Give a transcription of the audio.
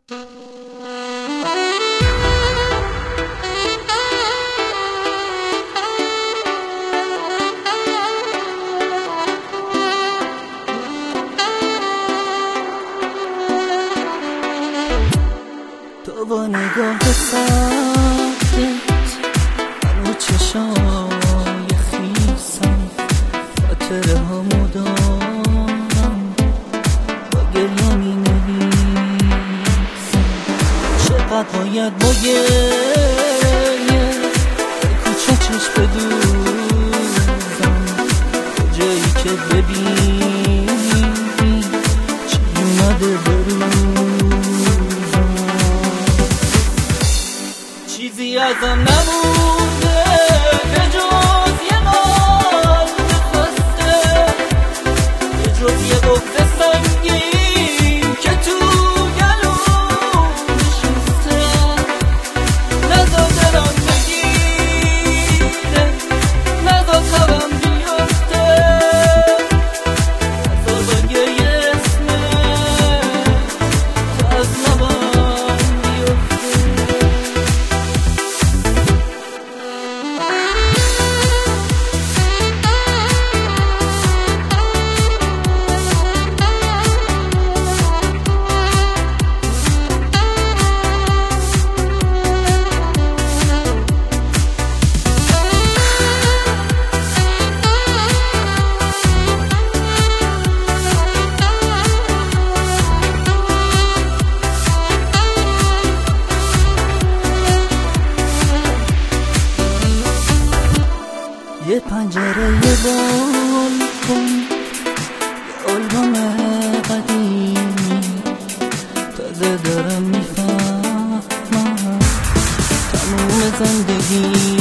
تو با نگاه ساکت منو چشای خیسم خاطره ها مدارم با گریه می نویسم چقدر باید با گریه کوچه چشم بدوزم کجایی که ببینی چی اومده چیزی ازم نمونده به جز یه مال بخواسته، به جز یه بغض سنگین که تو گلوم نشسته. نذار دلم بگیره، نذار خوابم بیفته، نذار با گریه اسمت تو از لبم بیفته. یه پنجره یه بالکن، یه آلبوم قدیمی، تازه دارم میفهمم تموم زندگی